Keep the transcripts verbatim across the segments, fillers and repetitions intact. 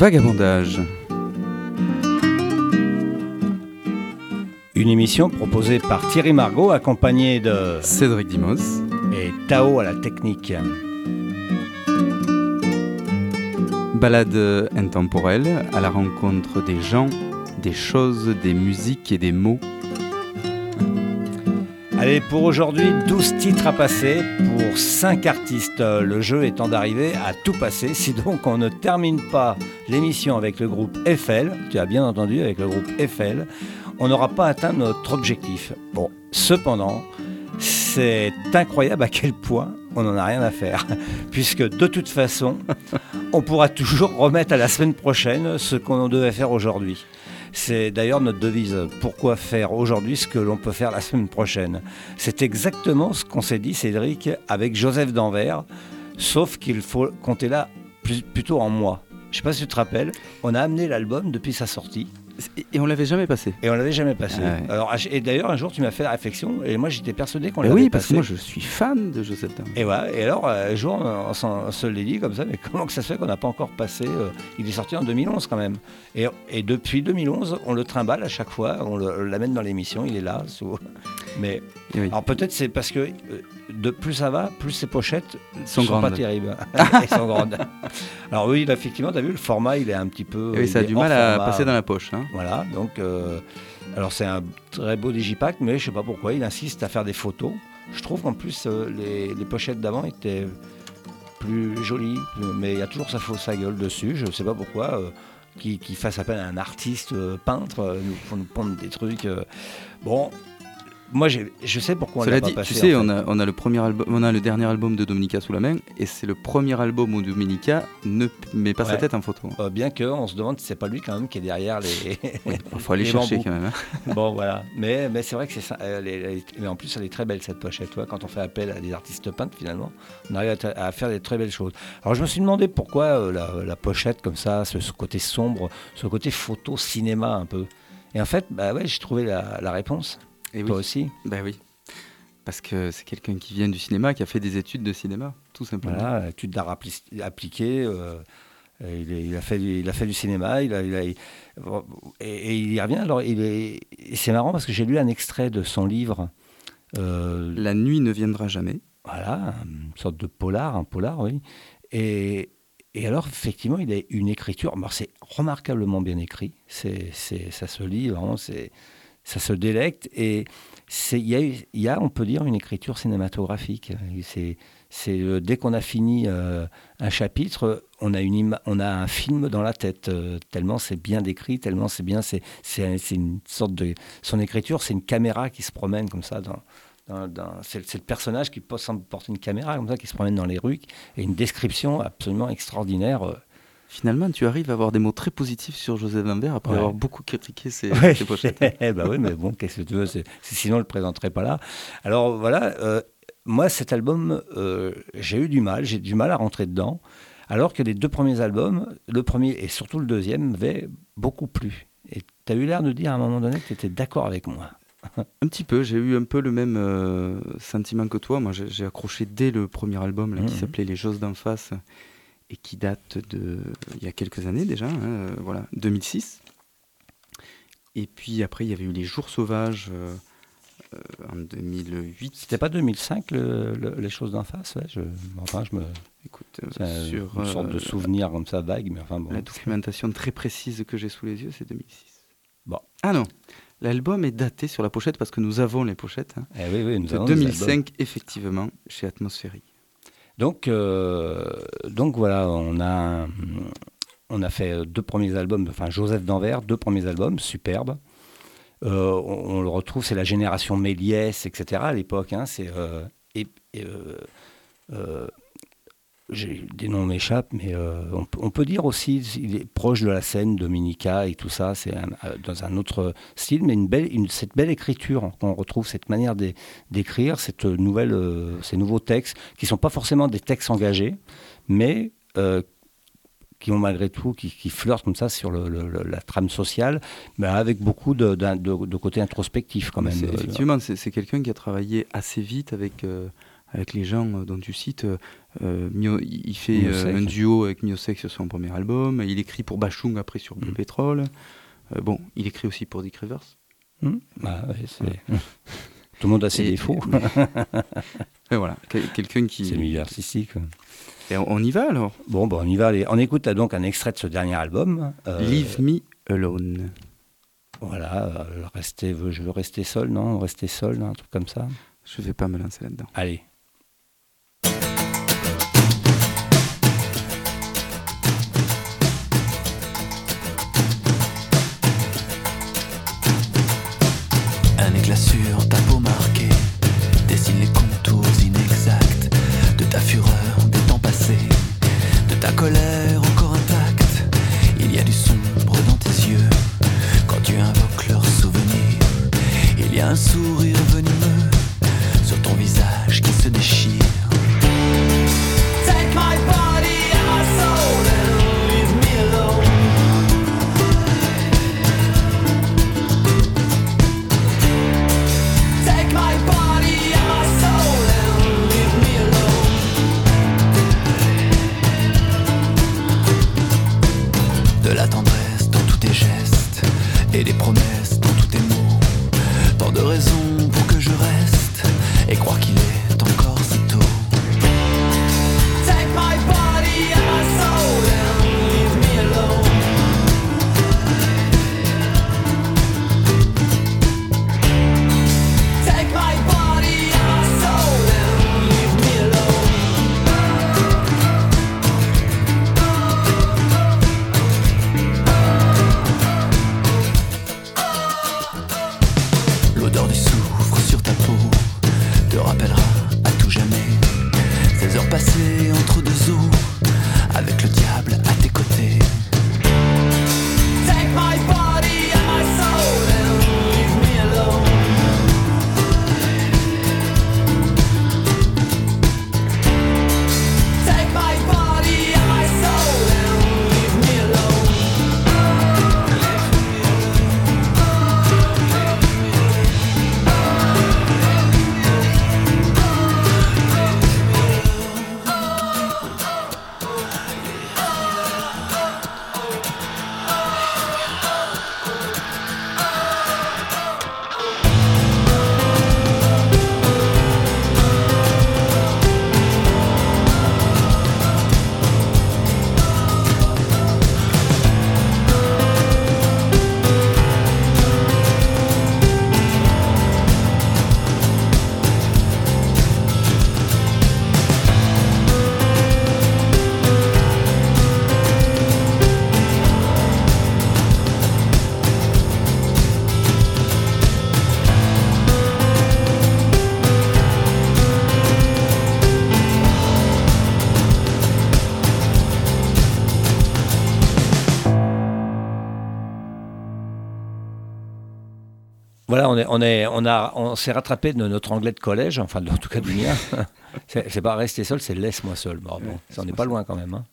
Vagabondage. Une émission proposée par Thierry Margot, accompagné de Cédric Dimos et Tao à la technique. Balade intemporelle à la rencontre des gens, des choses, des musiques et des mots. Allez, pour aujourd'hui, douze titres à passer pour cinq artistes. Le jeu étant d'arriver à tout passer. Si donc on ne termine pas l'émission avec le groupe Eiffel, tu as bien entendu, avec le groupe Eiffel, on n'aura pas atteint notre objectif. Bon, cependant, c'est incroyable à quel point on n'en a rien à faire. Puisque de toute façon, on pourra toujours remettre à la semaine prochaine ce qu'on devait faire aujourd'hui. C'est d'ailleurs notre devise. Pourquoi faire aujourd'hui ce que l'on peut faire la semaine prochaine ? C'est exactement ce qu'on s'est dit, Cédric, avec Joseph d'Anvers, sauf qu'il faut compter là plus, plutôt en mois. Je ne sais pas si tu te rappelles, on a amené l'album depuis sa sortie. Et on l'avait jamais passé. Et on l'avait jamais passé. Ah ouais. Alors, et d'ailleurs, un jour, tu m'as fait la réflexion, et moi, j'étais persuadé qu'on Et l'avait oui, parce passé. que moi, je suis fan de Joseph d'Anvers. Et voilà. Et alors, un jour, on, s'en- on se l'est dit comme ça, mais comment que ça se fait qu'on n'a pas encore passé euh, Il est sorti en deux mille onze quand même. Et, et depuis deux mille onze, on le trimballe à chaque fois, on, le, on l'amène dans l'émission, il est là. Sous... Mais Et oui. alors peut-être c'est parce que euh, de plus ça va, plus ces pochettes Sont sont, grandes. pas terribles. Elles sont grandes. Alors oui, là, effectivement, tu as vu, le format, il est un petit peu. Et oui, ça a il est du hors mal à format. passer dans la poche. Hein. Voilà, donc, euh, alors c'est un très beau digipack, mais je sais pas pourquoi, il insiste à faire des photos. Je trouve qu'en plus, euh, les, les pochettes d'avant étaient plus jolies, mais il y a toujours sa, fausse- sa gueule dessus, je sais pas pourquoi, euh, qui, qui fasse appel à un artiste euh, peintre, euh, nous, pour nous pondre des trucs. euh. Bon, moi j'ai- je sais pourquoi on Cela l'a pas dit, passé. tu sais, en on fait. a, on a le premier album, on a le dernier album de Dominica sous la main, et c'est le premier album où Dominica ne met pas sa Ouais. tête en photo. Euh, bien qu'on se demande si c'est pas lui quand même qui est derrière les. Il faut aller les chercher bambous. quand même. Hein. Bon voilà, mais, mais c'est vrai que c'est ça. Elle est- elle est- mais en plus, elle est très belle cette pochette. Tu vois, quand on fait appel à des artistes peintres, finalement, on arrive à, t- à faire des très belles choses. Alors je me suis demandé pourquoi euh, la, la pochette comme ça, ce, ce côté sombre, ce côté photo cinéma un peu. Et en fait, bah ouais, j'ai trouvé la, la réponse. Et Toi oui. aussi. Ben oui. Parce que c'est quelqu'un qui vient du cinéma, qui a fait des études de cinéma, tout simplement. Voilà, études d'art appli- appliquées. euh, il, est- il a fait du, il a fait du cinéma. Il a, il a- il- et, et il y revient. Alors, il est, et c'est marrant parce que j'ai lu un extrait de son livre. euh, La nuit ne viendra jamais. Voilà, une sorte de polar, un polar, oui. Et, et alors, effectivement, il a une écriture. Alors, c'est remarquablement bien écrit. C'est, c'est, ça se lit, vraiment, c'est, ça se délecte. Et c'est, il y a, il y a, on peut dire, une écriture cinématographique. Et C'est, c'est, euh, dès qu'on a fini euh, un chapitre, on a, une ima- on a un film dans la tête. euh, tellement c'est bien décrit, tellement c'est bien. C'est, c'est, c'est une sorte de. Son écriture, c'est une caméra qui se promène comme ça dans. Dans- dans- c'est, c'est le personnage qui pose- semble porter une caméra comme ça, qui se promène dans les rues, et une description absolument extraordinaire. euh. Finalement, tu arrives à avoir des mots très positifs sur Joseph d'Anvers après Ouais. avoir beaucoup critiqué ses, Ouais. ses pochettes. bah oui, mais bon, qu'est-ce que tu veux, c'est, c'est- sinon on le présenterait pas là. Alors voilà, euh, moi cet album, euh, j'ai eu du mal, j'ai du mal à rentrer dedans, alors que les deux premiers albums, le premier et surtout le deuxième, m'avaient beaucoup plu. Et tu as eu l'air de dire à un moment donné que tu étais d'accord avec moi. Un petit peu, j'ai eu un peu le même euh, sentiment que toi. Moi, j'ai, j'ai accroché dès le premier album là, qui Mhm. s'appelait Les Choses d'en face et qui date de il y a quelques années déjà, hein, euh, voilà, deux mille six. Et puis après, il y avait eu Les Jours Sauvages euh, euh, en deux mille huit. C'était pas deux mille cinq le- le- les choses d'en face, ouais, je, enfin je me, Écoute, euh, c'est un- sur une sorte euh, de souvenir comme ça vague, mais enfin bon. la documentation très précise que j'ai sous les yeux, c'est deux mille six. Bon. Ah non, l'album est daté sur la pochette parce que nous avons les pochettes. Hein, Eh oui, oui, nous de avons des albums. deux mille cinq, effectivement, chez Atmosphérique. Donc, euh, donc voilà, on a, on a fait deux premiers albums, enfin Joseph d'Anvers, deux premiers albums, superbes. Euh, on, on le retrouve, c'est la génération Méliès, et cetera à l'époque. Hein, c'est, euh, et, et, euh, euh, j'ai- des noms m'échappent, mais euh, on, peut- on peut dire aussi il est proche de la scène, Dominica et tout ça. C'est un- euh, dans un autre style, mais une belle, une, cette belle écriture qu'on retrouve, cette manière d'é- d'écrire, cette nouvelle, euh, ces nouveaux textes qui sont pas forcément des textes engagés, mais euh, qui ont malgré tout, qui, qui flirtent comme ça sur le, le- le- la trame sociale, mais avec beaucoup de, d'un- de, de côté introspectif quand même. C'est- Euh, effectivement, c'est, c'est quelqu'un qui a travaillé assez vite avec, euh, avec les gens dont tu cites. Euh, Mio, il fait euh, un duo avec Miosek sur son premier album. Il écrit pour Bachung après sur Bleu mmh. Pétrole. Euh, bon, il écrit aussi pour Dick Rivers. Mmh. Bah, ouais, c'est... Tout le monde a ses et, défauts. Et voilà, quel, quelqu'un qui... C'est le milieu artistique. Et on, on y va alors. Bon, bon, on y va. Allez. On écoute donc un extrait de ce dernier album. Euh... Leave Me Alone. Voilà, euh, rester, je veux rester seul, non Rester seul, non un truc comme ça. Je vais pas me lancer là-dedans. Allez. Un éclat sur ta peau marquée dessine les contours inexacts de ta fureur des temps passés, de ta colère encore intacte. Il y a du sombre dans tes yeux quand tu invoques leurs souvenirs. Il y a un sourire venimeux sur ton visage qui se déchire. Take my body and my soul and leave me alone. Take my body and my soul and leave me alone. De la tendresse dans tous tes gestes et des promesses dans tous tes mots. Tant de raisons pour que je reste et croire qu'il est encore si tôt. Take my body and my soul and leave me alone. Take my body and my soul and leave me alone. L'odeur du soufre sur ta peau te rappellera à tout jamais ces heures passées entre deux eaux avec le diable à tes côtés. Take my body and my soul and leave me alone. Take my body and my soul and leave me alone. Voilà, on est, on est, on a, on s'est rattrapé de notre anglais de collège, enfin, en tout cas du mien. c'est, c'est pas rester seul, c'est laisse-moi seul. Bon, bon, ça, on n'est pas loin quand même. Hein.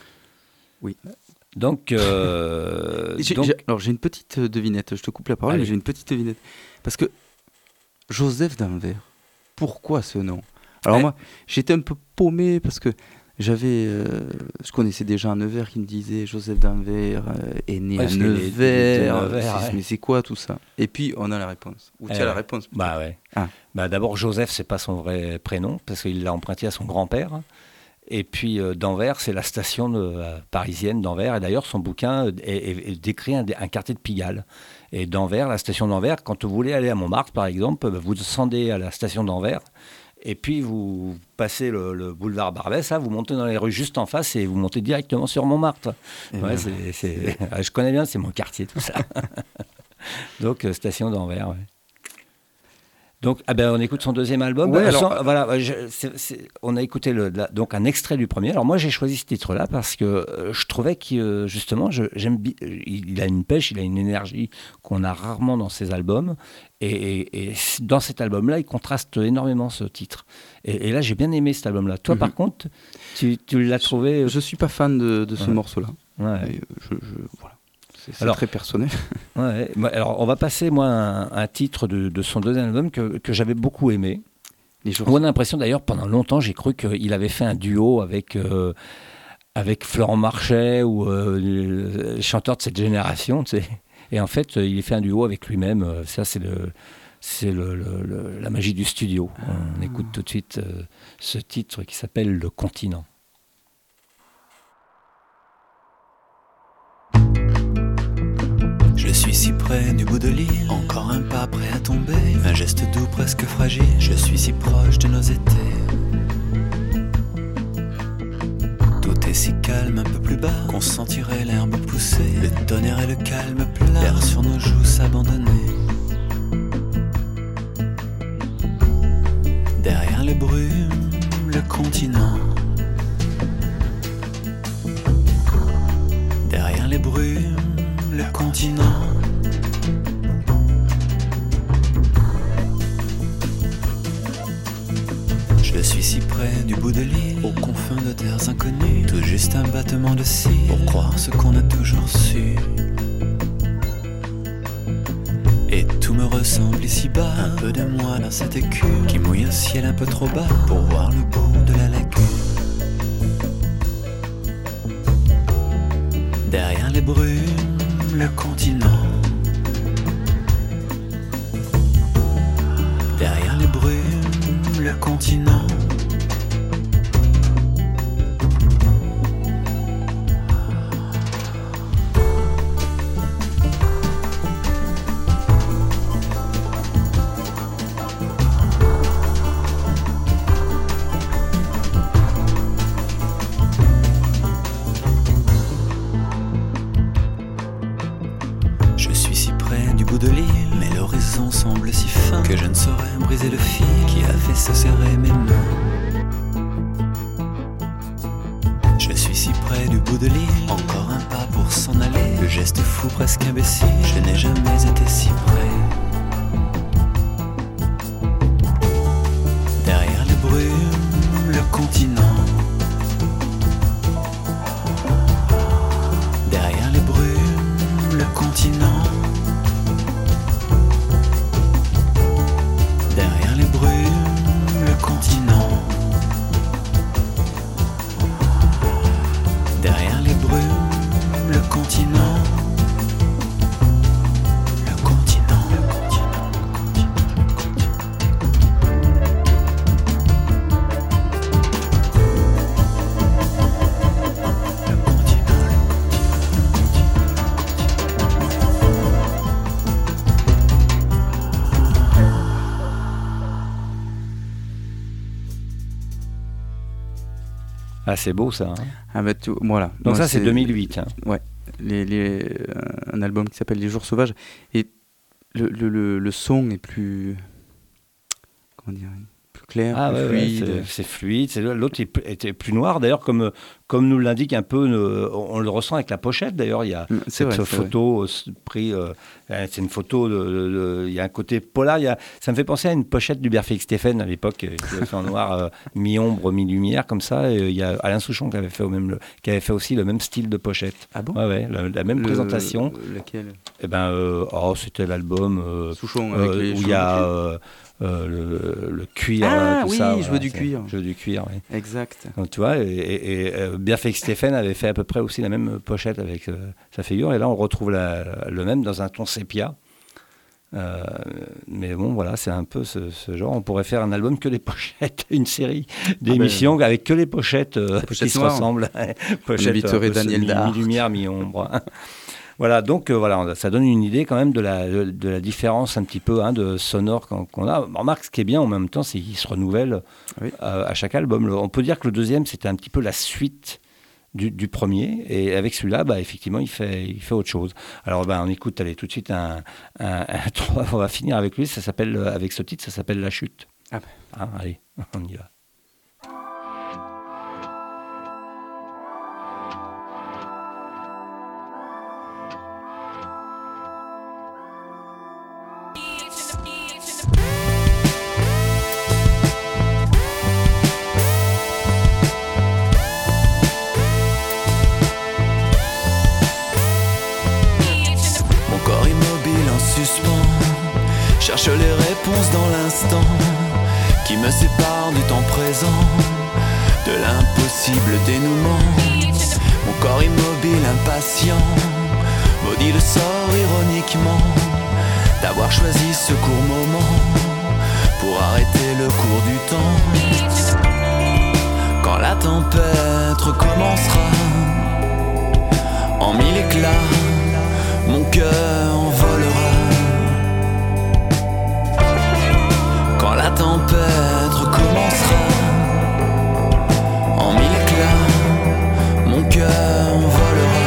Oui. Donc, euh, j'ai, donc... j'ai, alors j'ai une petite devinette. Je te coupe la parole, Allez. mais j'ai une petite devinette parce que Joseph d'Anvers. Pourquoi ce nom? Alors ouais. moi, j'étais un peu paumé parce que j'avais, euh, je connaissais déjà un Nevers qui me disait Joseph d'Anvers euh, est né ouais, à Nevers. Nevers ouais. Mais c'est quoi tout ça? Et puis on a la réponse. Ou tu as la réponse? Peut-être. Bah ouais. Ah. Bah d'abord Joseph, c'est pas son vrai prénom parce qu'il l'a emprunté à son grand-père. Et puis euh, d'Anvers, c'est la station de, euh, parisienne d'Anvers. Et d'ailleurs, son bouquin est, est, est décrit un, un quartier de Pigalle. Et d'Anvers, la station d'Anvers, quand vous voulez aller à Montmartre, par exemple, vous descendez à la station d'Anvers. Et puis vous passez le, le boulevard Barbès, hein, vous montez dans les rues juste en face et vous montez directement sur Montmartre. Ouais, c'est, c'est, je connais bien, c'est mon quartier, tout ça. Donc, euh, station d'Anvers, ouais. Donc, ah ben, on écoute son deuxième album. Ouais, alors, alors, voilà, je, c'est, c'est, on a écouté le, la, donc un extrait du premier. Alors moi, j'ai choisi ce titre-là parce que euh, je trouvais que euh, justement, je, j'aime, il, il a une pêche, il a une énergie qu'on a rarement dans ses albums. Et, et, et dans cet album-là, il contraste énormément ce titre. Et, et là, j'ai bien aimé cet album-là. Toi, mm-hmm. par contre, tu, tu l'as trouvé. Je, je suis pas fan de, de ce ouais. morceau-là. Ouais. Et je, je, voilà. C'est, c'est alors, très personnel. Ouais, alors, on va passer, moi, un, un titre de, de son deuxième album que, que j'avais beaucoup aimé. Les jours... On a l'impression d'ailleurs, pendant longtemps, j'ai cru qu'il avait fait un duo avec, euh, avec Florent Marchais ou euh, le chanteur de cette génération, tu sais. Et en fait, il a fait un duo avec lui-même. Ça, c'est, le, c'est le, le, le, la magie du studio. Ah. On écoute tout de suite euh, ce titre qui s'appelle Le Continent. Je suis si près du bout de l'île, encore un pas prêt à tomber, un geste doux presque fragile, je suis si proche de nos étés. Tout est si calme un peu plus bas, qu'on sentirait l'herbe pousser, le tonnerre et le calme plat, l'air sur nos joues s'abandonner. Derrière les brumes, le continent. Derrière les brumes, le continent. Je suis si près du bout de l'île, aux confins de terres inconnues, tout juste un battement de cils pour croire ce qu'on a toujours su. Et tout me ressemble ici-bas, un peu de moi dans cette écume qui mouille un ciel un peu trop bas pour voir le bout de la lagune. Derrière les brumes, le continent. Derrière les brumes, le continent. Semble si fin que je ne saurais briser le fil qui a fait se serrer mes mains. Je suis si près du bout de l'île, encore un pas pour s'en aller. Le geste fou presque imbécile, je n'ai jamais été si près. Derrière les brumes, le continent. Derrière les brumes, le continent. Derrière les brumes, le continent. Derrière les brumes, le continent. Le continent, le continent, le continent, le continent. Ah, c'est beau ça. Hein. Ah bah tout, voilà. Donc Moi, ça, c'est, c'est deux mille huit. Hein. Ouais. Les, les, euh, un album qui s'appelle Les Jours Sauvages. Et le, le, le, le son est plus... Comment dire, plus clair, ah, plus ouais, fluide. Ouais, c'est, c'est fluide. C'est, l'autre était plus noir. D'ailleurs, comme, comme nous l'indique un peu, on le ressent avec la pochette. D'ailleurs, il y a c'est cette vrai, photo prise. Euh, c'est une photo, de, de, de, il y a un côté polar. Il y a, ça me fait penser à une pochette d'Hubert Félix Stéphane à l'époque, qui avait fait en noir, euh, mi-ombre, mi-lumière, comme ça. Et il y a Alain Souchon qui avait fait, au même, le, qui avait fait aussi le même style de pochette. Ah bon? Ouais, ouais, la, la même le, présentation. Laquelle? Eh ben, euh, oh, c'était l'album euh, Souchon avec euh, les où il y a euh, euh, le, le cuir, ah, tout oui, ça. je voilà, veux du cuir. Je veux du cuir, oui. Exact. Donc, tu vois, et, et, et euh, bien Félix Stéphane avait fait à peu près aussi la même pochette avec euh, sa figure, et là on retrouve la, le même dans un ton sépia. Euh, mais bon, voilà, c'est un peu ce, ce genre. On pourrait faire un album que les pochettes, une série d'émissions ah ben, avec que les pochettes, euh, pochettes qui noires. Se ressemblent. Pochettes, inviterait Daniel Dard. Mi-lumière, mi-ombre. Voilà, donc euh, voilà, ça donne une idée quand même de la, de, de la différence un petit peu hein, de sonore qu'on, qu'on a. Remarque, ce qui est bien en même temps, c'est qu'il se renouvelle oui. euh, à chaque album. Le, on peut dire que le deuxième, c'était un petit peu la suite Du, du premier, et avec celui-là, bah, effectivement, il fait, il fait autre chose. Alors, bah, on écoute, allez, tout de suite, un, un, un, on va finir avec lui, ça s'appelle, avec ce titre, ça s'appelle La Chute. Ah. Ah, allez, on y va. Cherche les réponses dans l'instant qui me sépare du temps présent, de l'impossible dénouement. Mon corps immobile, impatient, maudit le sort ironiquement d'avoir choisi ce court moment pour arrêter le cours du temps. Quand la tempête recommencera en mille éclats, mon cœur volera. Quand la tempête recommencera en mille éclats, mon cœur volera.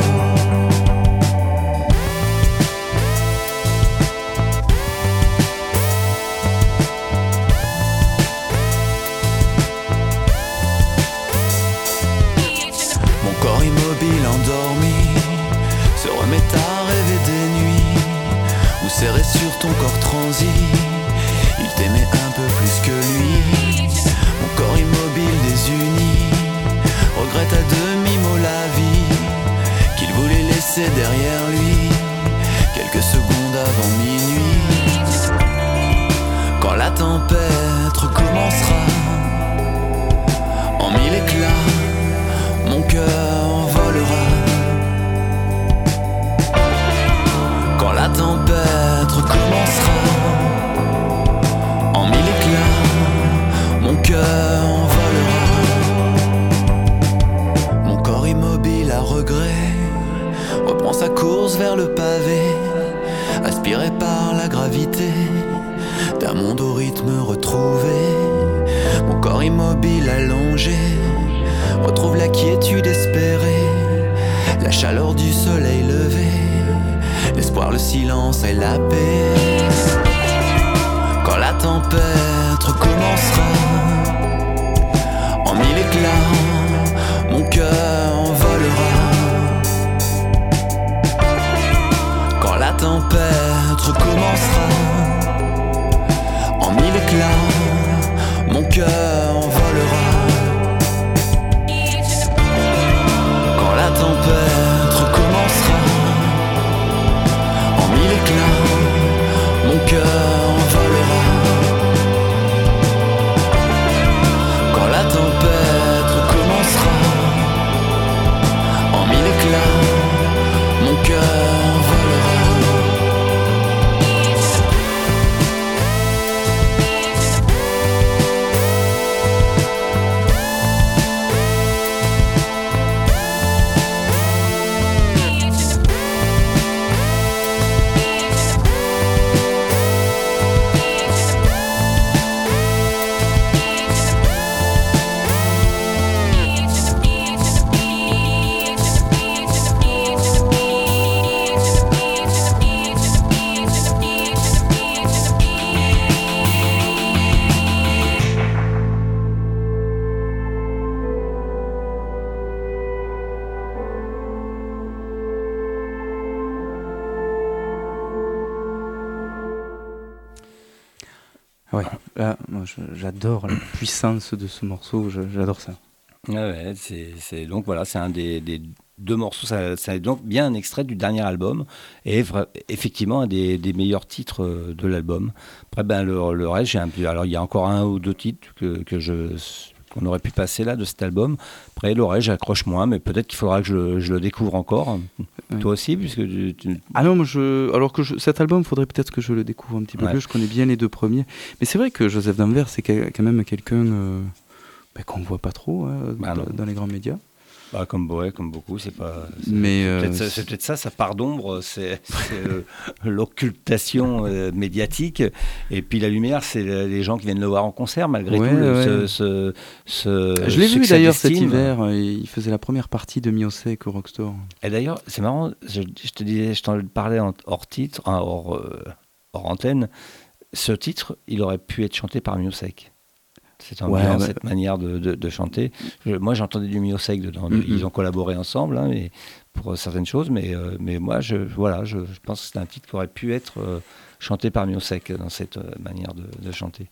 Mon corps immobile endormi se remet à rêver des nuits où serré sur ton corps transi, il t'aimait un peu plus que lui. Mon corps immobile désuni regrette à demi-mot la vie qu'il voulait laisser derrière lui quelques secondes avant minuit. Quand la tempête recommencera en mille éclats, mon cœur volera. Quand la tempête recommencera en mille éclats, mon cœur volera. Mon corps immobile à regret reprend sa course vers le pavé, aspiré par la gravité d'un monde au rythme retrouvé. Mon corps immobile allongé retrouve la quiétude espérée, la chaleur du soleil levé, l'espoir, le silence et la paix. Quand la tempête recommencera en mille éclats, mon cœur volera. Quand la tempête recommencera en mille éclats, mon cœur volera. Quand la tempête recommencera en mille éclats, mon cœur volera. Quand la tempête recommencera en mille éclats, mon cœur volera. Ouais, là, moi je- j'adore la puissance de ce morceau, je- j'adore ça. Ouais, ouais, c'est, c'est- donc voilà, c'est un des, des deux morceaux. Ça, ça est donc bien un extrait du dernier album et vra- effectivement un des, des meilleurs titres euh, de l'album. Après, ben le, le reste, j'ai un peu. Alors il y a encore un ou deux titres que, que je qu'on aurait pu passer là de cet album. Après le reste, j'accroche moins, mais peut-être qu'il faudra que je, je le découvre encore. Ouais. Toi aussi, puisque tu, tu- Ah non, moi je... alors que je- cet album, il faudrait peut-être que je le découvre un petit peu Ouais. plus, je connais bien les deux premiers. Mais c'est vrai que Joseph Danvers, c'est quel- quand même quelqu'un euh, bah, qu'on ne voit pas trop hein, Bah dans, non. dans les grands médias. bah, comme ouais, comme beaucoup, c'est pas. C'est, Mais c'est euh, peut-être, ça- c'est peut-être ça, sa part d'ombre, c'est, c'est, euh, l'occultation euh, médiatique. Et puis la lumière, c'est les gens qui viennent le voir en concert, malgré Ouais, tout. le- ouais. ce, ce, ce je l'ai vu succès d'ailleurs cet d'estime. hiver, euh, il faisait la première partie de Miosek au Rockstore. Et d'ailleurs, c'est marrant, je, je te disais, je t'en parlais en- hors titre, hein, hors, euh, hors antenne. Ce titre, il aurait pu être chanté par Miosek. Cette ambiance, Ouais, ouais. cette manière de, de, de chanter. Je- moi, j'entendais du Miosek dedans. Mm-hmm. Ils ont collaboré ensemble hein, mais pour euh, certaines choses, mais, euh, mais moi, je, voilà, je, je pense que c'est un titre qui aurait pu être euh, chanté par Miosek dans cette euh, manière de, de chanter.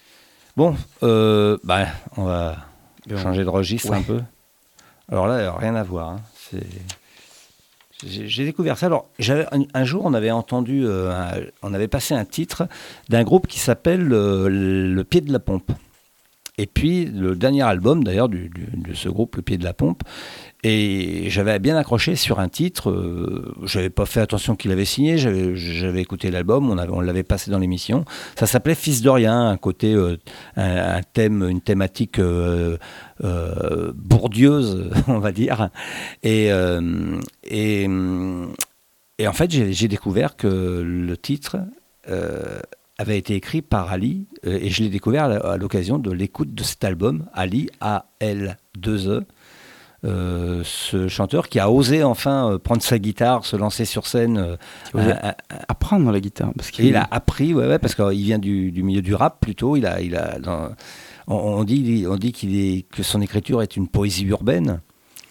Bon, euh, bah, on va Bien. changer de registre Ouais. un peu. Alors là, rien à voir. Hein. C'est... j'ai, j'ai découvert ça. Alors, j'avais, un, un jour, on avait entendu, euh, un, on avait passé un titre d'un groupe qui s'appelle euh, Le Pied de la Pompe. Et puis, le dernier album, d'ailleurs, du, du, de ce groupe, Le Pied de la Pompe. Et j'avais bien accroché sur un titre. Euh, je n'avais pas fait attention qu'il avait signé. J'avais, j'avais écouté l'album. On, avait, on l'avait passé dans l'émission. Ça s'appelait Fils de rien. Un côté, euh, un, un thème, une thématique euh, euh, bourdieuse, on va dire. Et, euh, et, et en fait, j'ai, j'ai découvert que le titre euh, avait été écrit par Ali. Euh, et je l'ai découvert à, à l'occasion de l'écoute de cet album. Ali, A L deux E. Euh, ce chanteur qui a osé enfin euh, prendre sa guitare, se lancer sur scène, euh, euh, euh, apprendre la guitare, parce qu'il il a appris, ouais, ouais, parce qu'il vient du, du milieu du rap plutôt. Il a, il a, dans, on, on dit, on dit qu'il est, que son écriture est une poésie urbaine.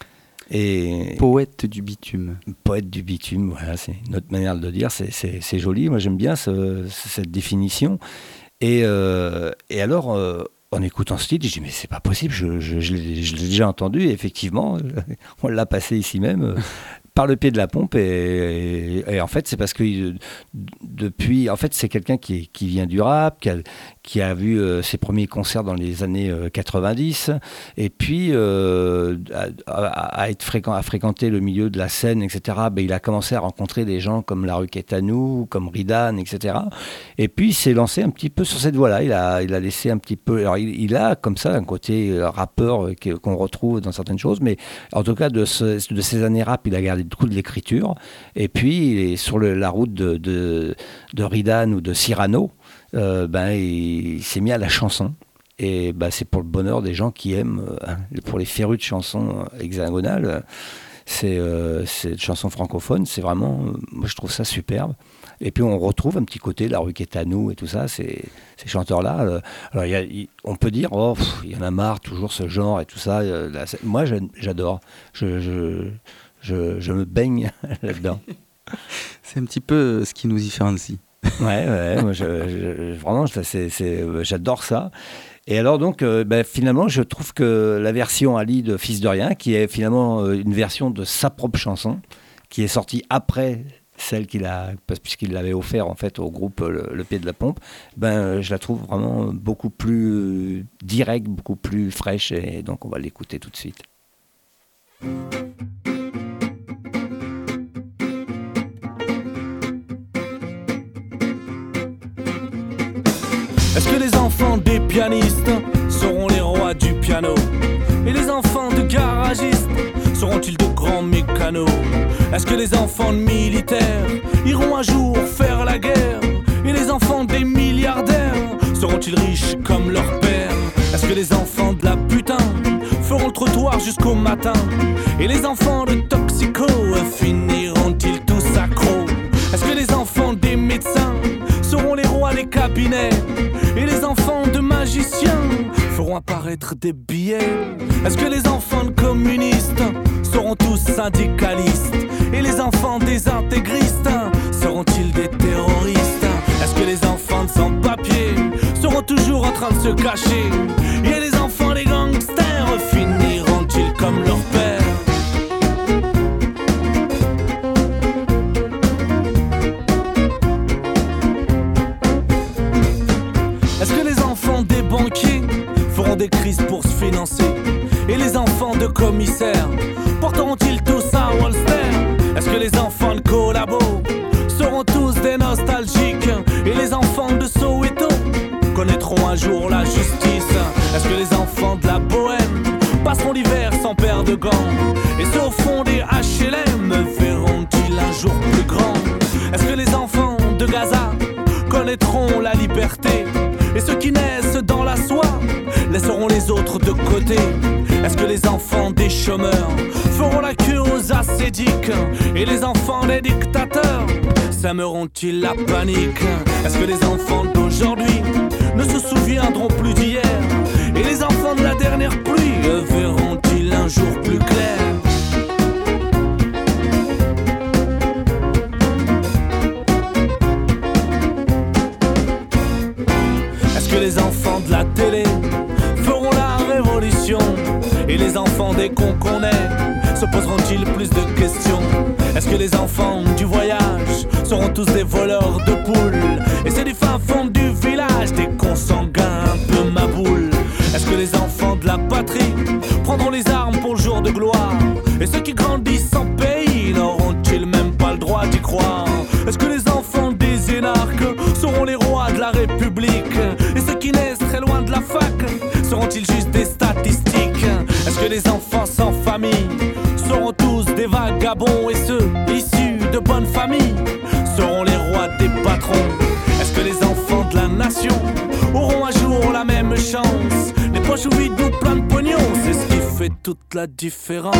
Et poète du bitume. Poète du bitume, voilà, c'est une autre manière de le dire. C'est, c'est, c'est joli. Moi, j'aime bien ce, cette définition. Et, euh, et alors. Euh, En écoutant ce titre, j'ai dit mais c'est pas possible, je, je, je, l'ai, je l'ai déjà entendu, et effectivement, on l'a passé ici même, euh, par le pied de la pompe, et, et, et en fait c'est parce que euh, depuis, en fait c'est quelqu'un qui, qui vient du rap, qui a, qui a vu euh, ses premiers concerts dans les années euh, quatre-vingt-dix, et puis euh, à, à, être fréquent, à fréquenter le milieu de la scène, et cetera. Ben, il a commencé à rencontrer des gens comme La Ruquette à nous, comme Ridan, et cetera. Et puis il s'est lancé un petit peu sur cette voie-là. Il a, il a laissé un petit peu. Alors il, il a comme ça un côté rappeur euh, qu'on retrouve dans certaines choses, mais en tout cas de, ce, de ces années rap, il a gardé beaucoup de l'écriture. Et puis il est sur le, la route de, de, de Ridan ou de Cyrano. Euh, ben, il, il s'est mis à la chanson, et ben, c'est pour le bonheur des gens qui aiment, euh, pour les férus de chansons hexagonales, c'est, euh, c'est de chansons francophones, c'est vraiment, euh, moi je trouve ça superbe. Et puis on retrouve un petit côté La Ruquette à nous et tout ça, ces, ces chanteurs-là. Euh, alors y a, y, on peut dire, oh, il y en a marre, toujours ce genre et tout ça. Euh, là, moi j'adore, je, je, je, je me baigne là-dedans. C'est un petit peu ce qui nous différencie. Ouais, ouais, moi je, je, vraiment, c'est, c'est, j'adore ça. Et alors donc, euh, ben, finalement, je trouve que la version Ali de Fils de rien, qui est finalement euh, une version de sa propre chanson, qui est sortie après celle qu'il a, puisqu'il l'avait offert en fait au groupe Le, le Pied de la Pompe, ben, je la trouve vraiment beaucoup plus directe, beaucoup plus fraîche, et donc on va l'écouter tout de suite. Est-ce que les enfants des pianistes seront les rois du piano? Et les enfants de garagistes seront-ils de grands mécanos? Est-ce que les enfants de militaires iront un jour faire la guerre? Et les enfants des milliardaires seront-ils riches comme leur père? Est-ce que les enfants de la putain feront le trottoir jusqu'au matin? Et les enfants de toxicos finiront-ils tous accros? Est-ce que les enfants des médecins seront les rois des cabinets? Et les enfants de magiciens feront apparaître des billets? Est-ce que les enfants de communistes seront tous syndicalistes? Et les enfants des intégristes seront-ils des terroristes? Est-ce que les enfants de sans-papiers seront toujours en train de se cacher? Et les enfants des gangsters finiront-ils comme leur père? Est-ce que les enfants des banquiers feront des crises pour se financer? Et les enfants de commissaires porteront-ils tous un Wallster? Est-ce que les enfants de collabos seront tous des nostalgiques? Et les enfants de Soweto connaîtront un jour la justice? Est-ce que les enfants de la bohème passeront l'hiver sans paire de gants? Et ceux au fond des H L M verront-ils un jour plus grand? Est-ce que les enfants de Gaza connaîtront la liberté? Et ceux qui naissent dans la soie laisseront les autres de côté? Est-ce que les enfants des chômeurs feront la queue aux ascédiques? Et les enfants des dictateurs sèmeront-ils la panique? Est-ce que les enfants d'aujourd'hui ne se souviendront plus d'hier? Et les enfants de la dernière pluie verront-ils un jour plus clair? Est-ce que les enfants de la télé feront la révolution? Et les enfants des cons qu'on est se poseront-ils plus de questions? Est-ce que les enfants du voyage seront tous des voleurs de poules? Et c'est du fin fond du village, des consanguins un peu maboules. Est-ce que les enfants de la patrie prendront les armes pour le jour de gloire? Et ceux qui grandissent en pays n'auront-ils même pas le droit d'y croire? Est-ce que les enfants des énarques seront les rois de la République? Et ceux qui naissent très loin de la fac seront-ils juste des statistiques? Est-ce que les enfants sans famille seront tous des vagabonds? Et ceux issus de bonnes familles seront les rois des patrons? Est-ce que les enfants de la nation auront un jour la même chance? Les poches vides ou plein de pognon, c'est ce qui fait toute la différence.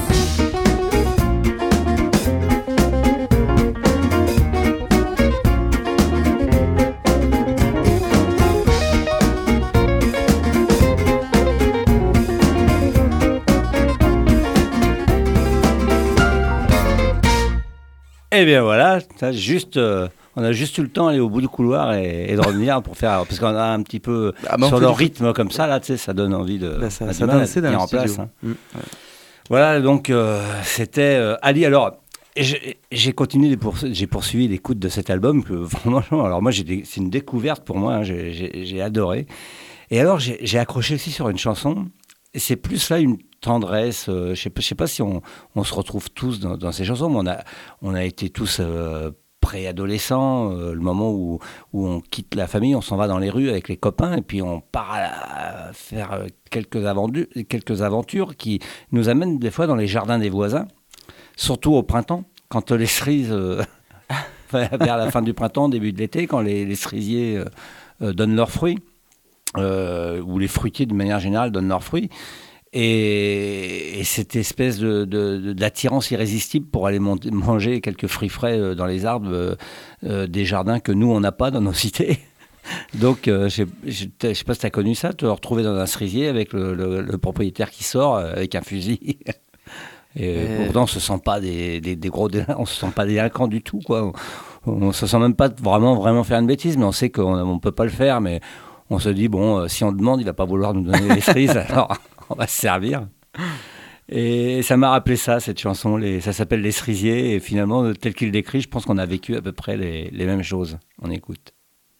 Eh bien voilà, ça, juste, euh, on a juste eu le temps d'aller au bout du couloir et, et de revenir pour faire, parce qu'on a un petit peu ah, sur le rythme comme ça là, tu sais, ça donne envie de. Bah, ça ça dansait dans le en place. Hein. Mmh, ouais. Voilà, donc euh, c'était euh, Ali. Alors, j'ai, j'ai continué, les pour, j'ai poursuivi l'écoute de cet album que vraiment, alors moi j'ai, c'est une découverte pour moi, hein, j'ai, j'ai, j'ai adoré. Et alors j'ai, j'ai accroché aussi sur une chanson. Et c'est plus là une tendresse, euh, je ne sais pas si on, on se retrouve tous dans, dans ces chansons, mais on a, on a été tous euh, préadolescents, euh, le moment où, où on quitte la famille, on s'en va dans les rues avec les copains, et puis on part à, à faire quelques aventures, quelques aventures qui nous amènent des fois dans les jardins des voisins, surtout au printemps, quand les cerises, euh, vers la fin du printemps, début de l'été, quand les, les cerisiers euh, euh, donnent leurs fruits. Euh, où les fruitiers d'une manière générale donnent leurs fruits et, et cette espèce de, de, de, d'attirance irrésistible pour aller monter, manger quelques fruits frais dans les arbres euh, euh, des jardins que nous on n'a pas dans nos cités. Donc euh, je ne sais pas si tu as connu ça, te retrouver dans un cerisier avec le, le, le propriétaire qui sort avec un fusil. Et euh... pourtant on se sent pas des, des, des gros délinquants, on se sent pas délinquants du tout quoi. On, on se sent même pas vraiment vraiment faire une bêtise, mais on sait qu'on on peut pas le faire, mais on se dit, bon, euh, si on demande, il ne va pas vouloir nous donner les cerises, alors on va se servir. Et ça m'a rappelé ça, cette chanson, les, ça s'appelle Les Cerisiers, et finalement, tel qu'il décrit, je pense qu'on a vécu à peu près les, les mêmes choses. On écoute.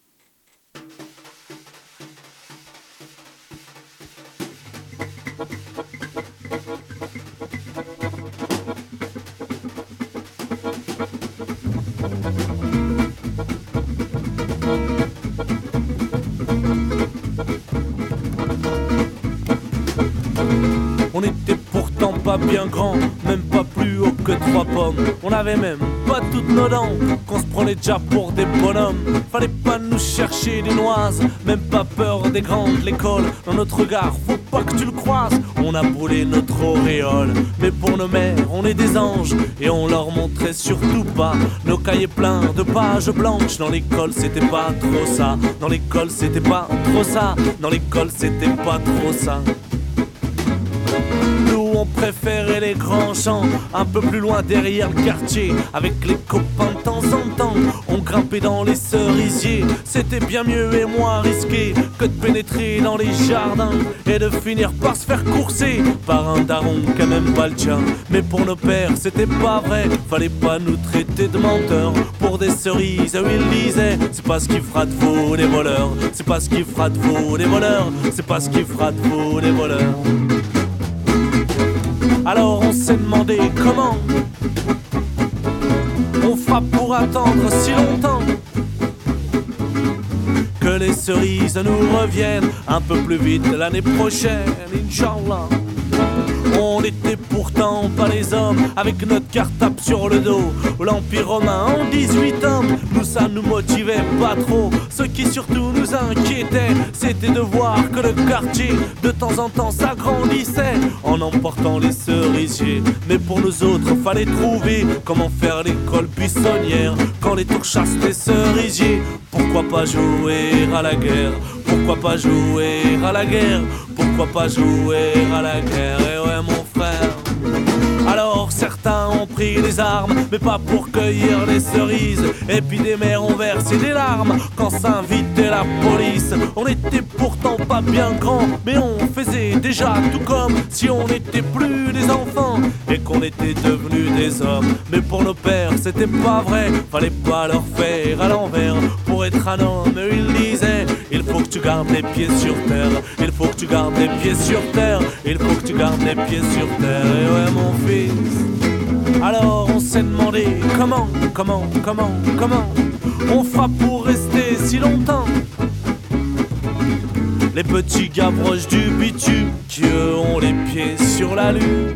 On était pourtant pas bien grand, même pas plus haut que trois pommes. On avait même pas toutes nos dents, qu'on se prenait déjà pour des bonhommes. Fallait pas nous chercher des noises, même pas peur des grandes l'école. Dans notre regard, faut pas que tu le croises, on a brûlé notre auréole. Mais pour nos mères, on est des anges, et on leur montrait surtout pas nos cahiers pleins de pages blanches. Dans l'école, c'était pas trop ça. Dans l'école, c'était pas trop ça. Dans l'école, c'était pas trop ça. On préférait les grands champs, un peu plus loin derrière le quartier. Avec les copains de temps en temps, on grimpait dans les cerisiers. C'était bien mieux et moins risqué que de pénétrer dans les jardins et de finir par se faire courser par un daron qui a même pas le tien. Mais pour nos pères, c'était pas vrai, fallait pas nous traiter de menteurs. Pour des cerises, où ils disaient, c'est pas ce qui fera de vous des voleurs. C'est pas ce qui fera de vous des voleurs. C'est pas ce qui fera de vous des voleurs. Alors on s'est demandé comment on fera pour attendre si longtemps que les cerises nous reviennent un peu plus vite l'année prochaine, Inch'Allah. On était pourtant pas les hommes avec notre cartable sur le dos. L'Empire romain en dix-huit hommes, nous ça nous motivait pas trop. Ce qui surtout nous inquiétait, c'était de voir que le quartier de temps en temps s'agrandissait en emportant les cerisiers. Mais pour nous autres, fallait trouver comment faire l'école buissonnière quand les tours chassent les cerisiers. Pourquoi pas jouer à la guerre? Pourquoi pas jouer à la guerre? Pourquoi pas jouer à la guerre? Et ouais mon frère. Alors certains ont pris des armes, mais pas pour cueillir les cerises. Et puis des mères ont versé des larmes quand s'invitait la police. On était pourtant pas bien grands, mais on faisait baiser déjà, tout comme si on n'était plus des enfants et qu'on était devenus des hommes. Mais pour nos pères c'était pas vrai, fallait pas leur faire à l'envers. Pour être un homme, il disait, il faut que tu gardes les pieds sur terre, il faut que tu gardes les pieds sur terre, il faut que tu gardes les pieds sur terre. Et ouais mon fils, alors on s'est demandé comment, comment, comment, comment on fera pour rester si longtemps. Les petits gavroches du bitume qui eux ont les pieds sur la lune.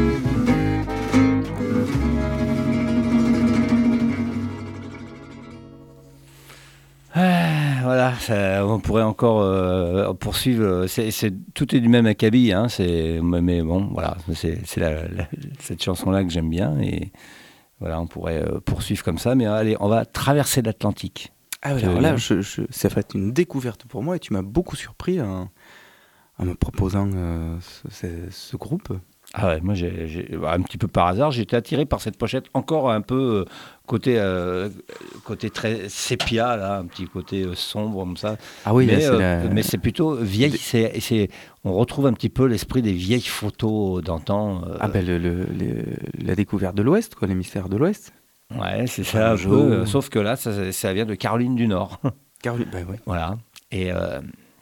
Ah, voilà, ça, on pourrait encore euh, poursuivre. C'est, c'est, tout est du même acabit, hein, c'est, mais bon, voilà, c'est, c'est la, la, cette chanson-là que j'aime bien. Et voilà, on pourrait euh, poursuivre comme ça. Mais allez, on va traverser l'Atlantique. Ah ouais, alors là, je, je, ça va être une découverte pour moi et tu m'as beaucoup surpris en, en me proposant euh, ce, ce groupe. Ah ouais, moi, j'ai, j'ai, un petit peu par hasard, j'ai été attiré par cette pochette, encore un peu euh, côté, euh, côté très sépia, là, un petit côté euh, sombre comme ça. Ah oui, mais, là, c'est euh, la... mais c'est plutôt vieille, c'est, c'est, on retrouve un petit peu l'esprit des vieilles photos d'antan. Euh... Ah ben, le, le, le, la découverte de l'Ouest, quoi, les mystères de l'Ouest. Ouais, c'est ça, un peu, euh, sauf que là, ça, ça vient de Caroline du Nord. Caroline, ben ouais. Voilà, et... Euh,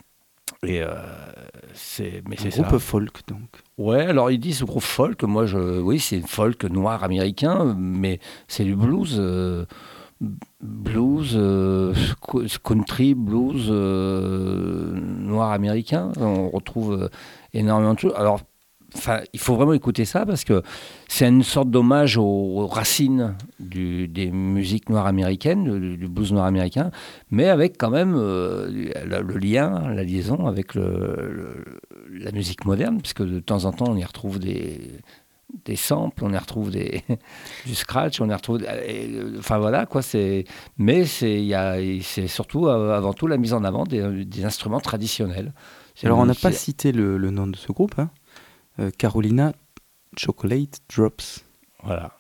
Et euh, c'est, mais un c'est groupe ça. folk, donc. Ouais, alors ils disent groupe folk. Moi, je, oui, c'est folk noir américain, mais c'est du blues, euh, blues, euh, country, blues euh, noir américain. On retrouve euh, énormément de choses. Alors, enfin, il faut vraiment écouter ça parce que c'est une sorte d'hommage aux, aux racines du, des musiques noires américaines, du, du blues noir américain, mais avec quand même euh, le, le lien, la liaison avec le, le, la musique moderne, puisque de temps en temps on y retrouve des, des samples, on y retrouve des, du scratch, on y retrouve, et, enfin voilà quoi. C'est, mais c'est, y a, c'est surtout avant tout la mise en avant des, des instruments traditionnels. C'est alors on n'a c'est... pas cité le, le nom de ce groupe, hein. Euh, Carolina Chocolate Drops. Voilà.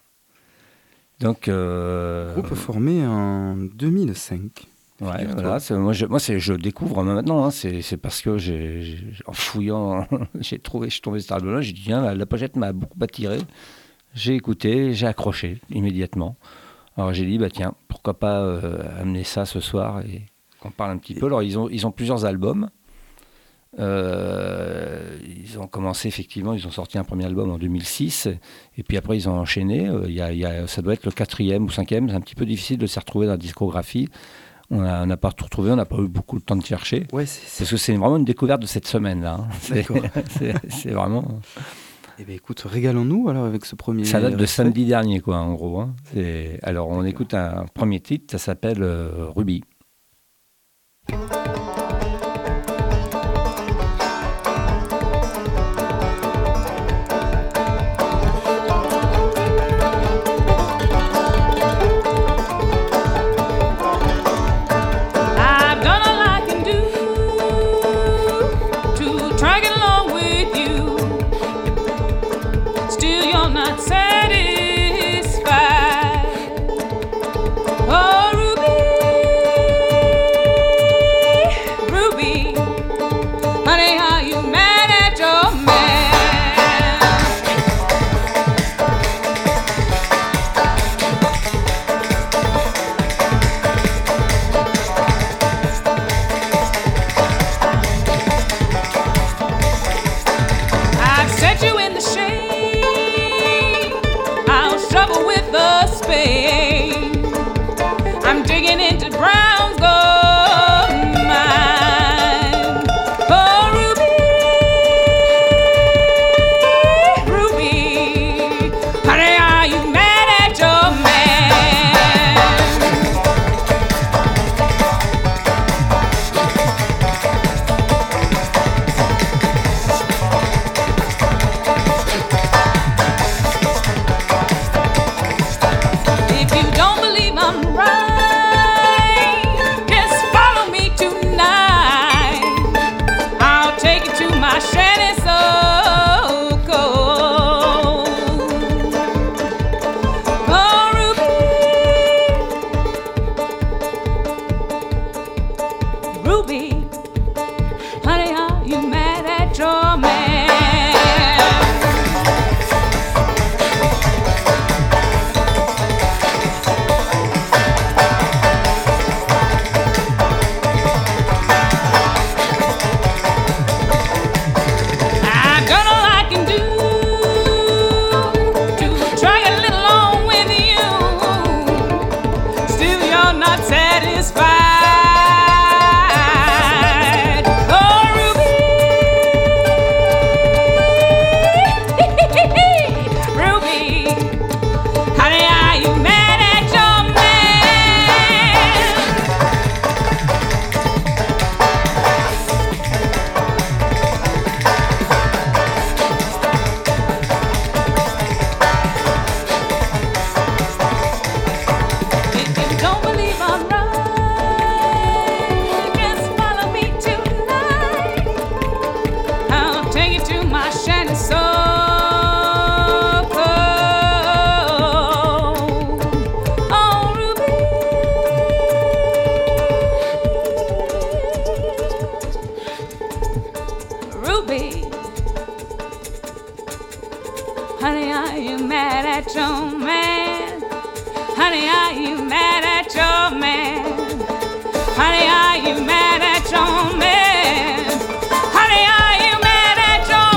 Donc, euh... groupe formé en deux mille cinq. Ouais, voilà. C'est, moi, je, moi c'est, je découvre maintenant. Hein, c'est, c'est parce que j'ai, j'ai, en fouillant, j'ai trouvé, je suis tombé sur cet album-là. J'ai dit tiens, la, la pochette m'a beaucoup attiré. J'ai écouté, j'ai accroché immédiatement. Alors j'ai dit bah tiens, pourquoi pas euh, amener ça ce soir et qu'on parle un petit peu. Alors ils ont, ils ont plusieurs albums. Euh, ils ont commencé effectivement, ils ont sorti un premier album en deux mille six et puis après ils ont enchaîné. Euh, y a, y a, ça doit être le quatrième ou cinquième. C'est un petit peu difficile de s'y retrouver dans la discographie. On n'a pas tout retrouvé, on n'a pas eu beaucoup de temps de chercher. Ouais, c'est, c'est... Parce que c'est vraiment une découverte de cette semaine-là. Hein. C'est, c'est, c'est vraiment. Eh bien, écoute, régalons-nous alors avec ce premier. Ça date de extrait. samedi dernier, quoi, en gros. Hein. C'est... Alors on écoute un premier titre, ça s'appelle euh, Ruby. If you mad at your man? Honey, are you mad at your man? Honey, are you mad at your man? Honey, are you mad at your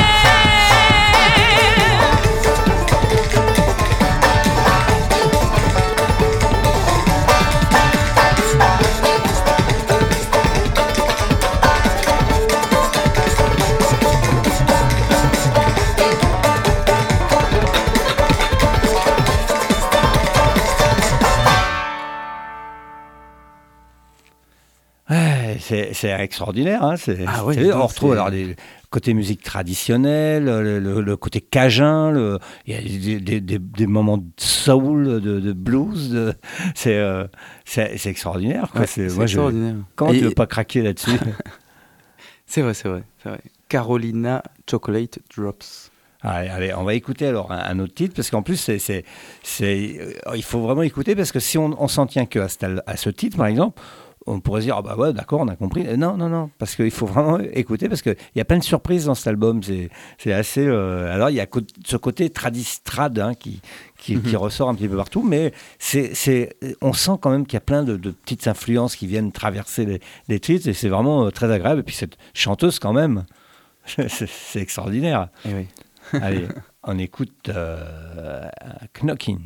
Ouais, c'est, c'est extraordinaire. Hein, c'est, Ah ouais, c'est, non, on retrouve c'est- alors des côté musique traditionnelle, le, le- le côté cajun, le- il y a des, des- des- des moments de soul, de, de blues. de- c'est, euh, c'est, c'est extraordinaire. Quoi. Ouais, c'est, c'est moi, je- extraordinaire. comment Et- tu veux pas craquer là-dessus? C'est vrai, c'est vrai, c'est vrai. Carolina Chocolate Drops. Allez, allez, on va écouter alors un, un autre titre, parce qu'en plus, c'est, c'est, c'est, euh, il faut vraiment écouter, parce que si on, on s'en tient que à ce, à ce titre, par exemple, on pourrait se dire, ah bah ouais, d'accord, on a compris. Euh, Non, non, non, parce qu'il faut vraiment écouter, parce qu'il y a plein de surprises dans cet album. C'est, c'est assez. euh, alors, il y a co- ce côté tradistrade hein, qui, qui, qui ressort un petit peu partout, mais c'est, c'est, on sent quand même qu'il y a plein de, de petites influences qui viennent traverser les, les titres, et c'est vraiment euh, très agréable. Et puis, cette chanteuse, quand même, c'est, c'est extraordinaire. Eh oui. Allez, on écoute euh, Knockin'.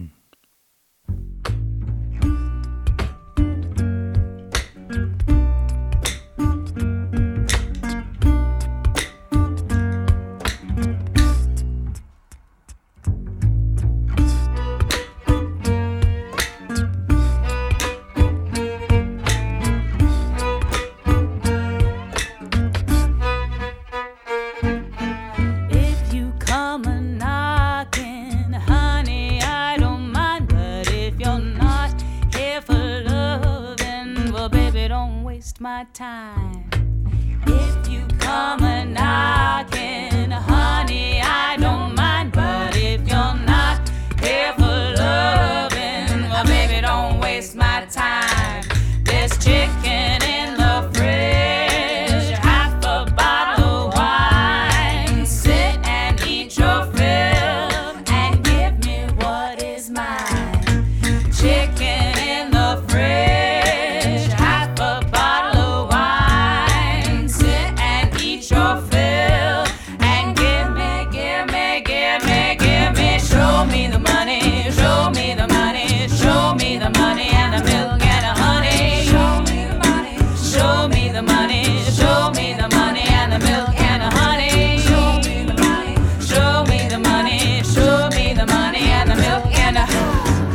If you come a knocking, honey, I don't mind. But if you're not here for loving, well, baby, don't waste my time. If you come a knocking, honey, I don't mind. But if you're not here for loving, well, baby, don't waste my time. There's chicken in the fridge, half a bottle of wine. Sit and eat your fill and give me what is mine. Chicken in the fridge, half a bottle of wine. Sit and eat your fill and give me, give me, give me, give me. Show me the money, show me the money, show me the money and the milk and the honey. Show me the money, show me the money, show me the money and the milk and the honey. Show me the money, show me the money, show me the money and the milk and the honey.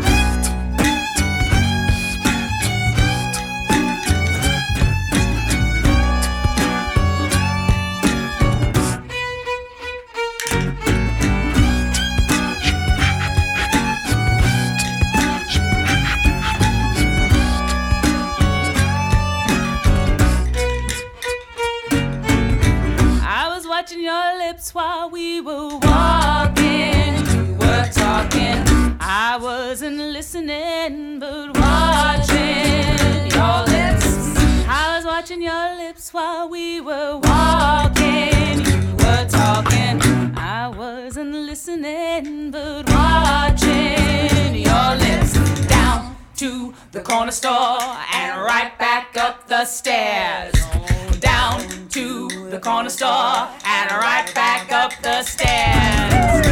I was watching your lips while we were walking. You were talking. I wasn't listening, but watching your lips. I was watching your lips while we were walking. You were talking. I wasn't listening, but watching your lips. Down to the corner store and right back up the stairs. Down to the corner store and right back up the stairs.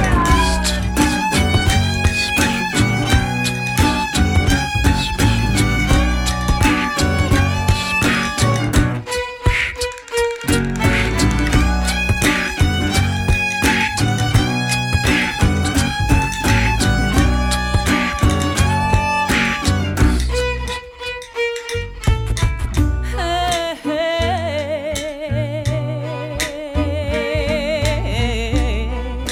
Hey, hey,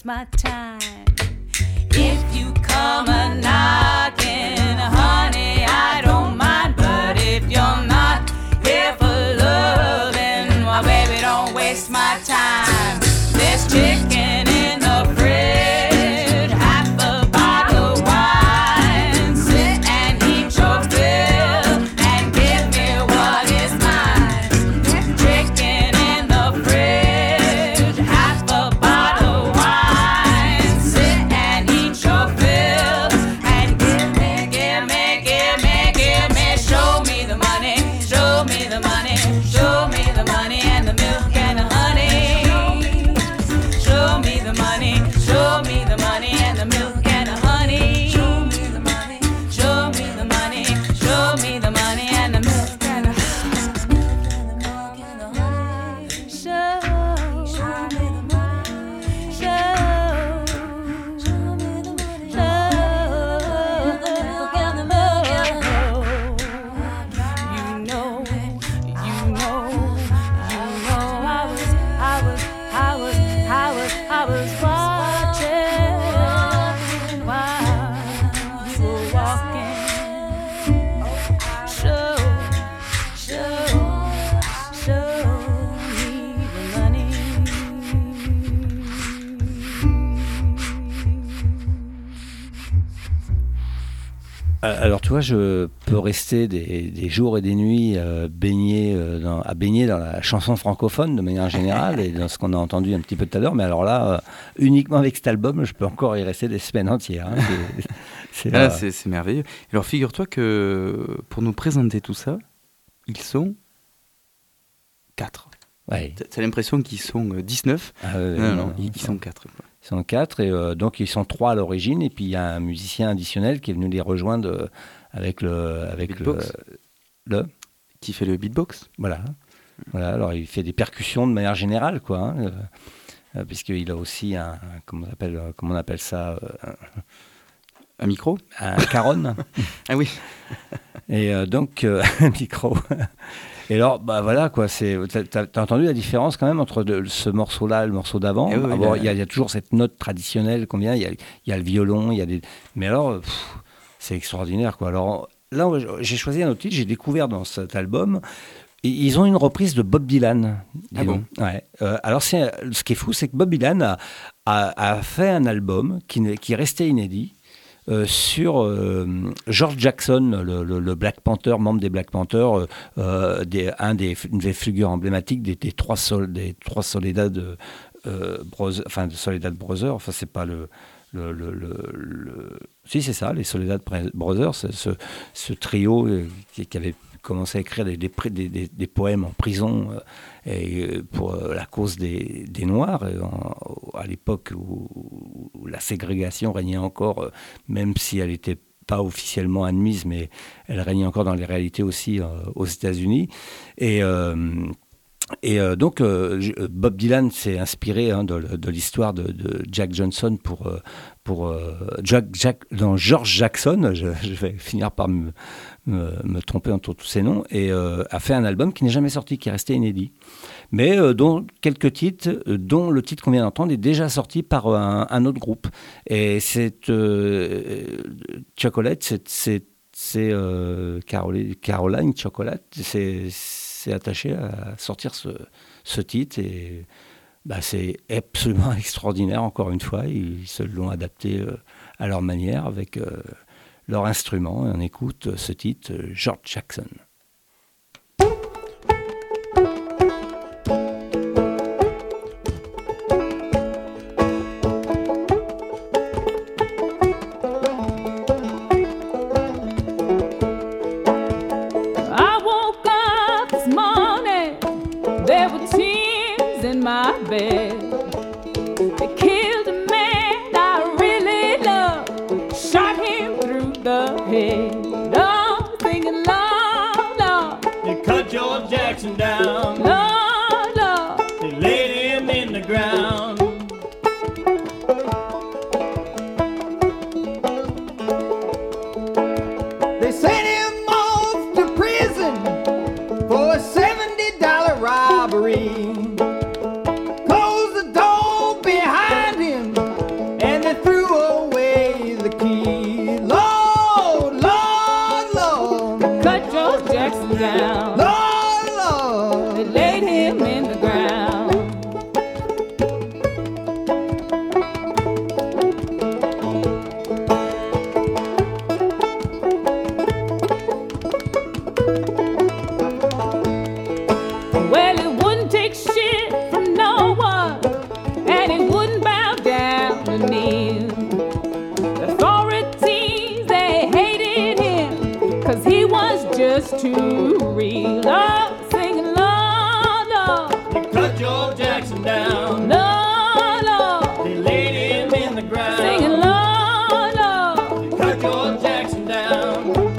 waste my time. If you come a knocking, honey, I don't mind. But if you're not here for loving, well, baby, don't waste my time. There's chicken in the fridge, half a bottle of wine. Sit and eat your fill and give me what is mine. Chicken in the fridge, half a bottle of wine. Sit and eat your fill and give me, give me, give me, give me. Show me the money, show me the money, show me the money and the milk and the honey. Show me the money, show me the money and the milk and the honey. Show me the money, show me the money, show me the money and the milk and the honey. Show, show me the money, show, show me the money, show the milk and the milk and the honey. You know, you know, you know I was, I was, I was, I was, I was watching while you were walking. Show, show, show me the money. Alors tu vois, je peux rester des, des jours et des nuits euh, baigné, euh, dans, à baigner dans la chanson francophone de manière générale et dans ce qu'on a entendu un petit peu tout à l'heure, mais alors là, euh, uniquement avec cet album, je peux encore y rester des semaines entières. Hein. C'est, c'est, Ah, euh, c'est, c'est merveilleux. Alors figure-toi que pour nous présenter tout ça, ils sont quatre. ouais. T'as t'as l'impression qu'ils sont euh, dix-neuf. Ah, ouais, non, ouais, non, non, ils, non. ils sont quatre. quoi. Ils sont quatre, et euh, donc ils sont trois à l'origine, et puis il y a un musicien additionnel qui est venu les rejoindre euh, avec le... Avec le, Beatbox. le Qui fait le beatbox. Voilà. Voilà, alors il fait des percussions de manière générale, quoi, hein, euh, euh, puisqu'il a aussi un, un- comment on appelle, euh, comment on appelle ça, euh, Un micro. un caron, Ah oui. et euh, donc euh, un micro. Et alors, bah voilà, quoi, c'est, t'as, t'as- t'as entendu la différence quand même entre de- ce morceau-là et le morceau d'avant. Eh oui, Ah bon, là- il y, a- il y a toujours cette note traditionnelle qu'on vient, il y a, il y a le violon, il y a des... Mais alors, pff, c'est extraordinaire, quoi. Alors là, j'ai choisi un autre titre, j'ai découvert dans cet album, et ils ont une reprise de Bob Dylan. dis Ah donc. Ouais. Euh, alors, c'est, ce qui est fou, c'est que Bob Dylan a, a, a fait un album qui, n'est- qui est resté inédit, euh, sur euh, George Jackson, le, le- le Black Panther, membre des Black Panthers, euh, euh, des, un des, une des figures emblématiques des, des trois sol, des trois Soledad, euh, Brothers, enfin de Soledad Brothers. Enfin, c'est pas le, le, le, le- le- si c'est ça, les Soledad Brothers, ce, ce, ce trio euh, qui, qui avait commencé à écrire des, des, des, des, des poèmes en prison euh, et, euh, pour euh, la cause des, des Noirs, euh, en- à l'époque où, où la ségrégation régnait encore, euh, même si elle n'était pas officiellement admise, mais elle régnait encore dans les réalités aussi euh, aux États-Unis. Et, euh, et euh, donc, euh, j- euh, Bob Dylan s'est inspiré hein, de, de l'histoire de, de Jack Johnson pour, euh, pour euh, Jack, Jack, non, George Jackson, je, je vais finir par me, me, me tromper entre tous ces noms, et euh, a fait un album qui n'est jamais sorti, qui est resté inédit, mais euh, dont quelques titres, euh, dont le titre qu'on vient d'entendre est déjà sorti par un, un autre groupe. Et c'est euh, Chocolate, c'est, c'est, c'est euh, Caroline, Caroline Chocolate, c'est, c'est attaché à sortir ce, ce titre, et bah, c'est absolument extraordinaire, encore une fois. Ils se l'ont adapté euh, à leur manière, avec euh, leur instrument, et on écoute euh, ce titre, euh, George Jackson. I woke up this morning, there were tears in my bed. They killed a man I really loved, shot him through the head. Oh, thinking, Lord, Lord, You cut George Jackson down, Lord, Lord. they laid him in the ground. They sent him off to prison for a seventy dollar robbery. Closed the door behind him down. Lord, Lord. They laid him in the ground. Well, it wouldn't take shit from no one, and it wouldn't bow down to kneel. The authorities, they hated him, cause he was just too real. Oh, singing, Lord, Lord, They cut George Jackson down. Lord, Lord, They laid him in the ground. singing, Lord, Lord. They cut George Jackson down.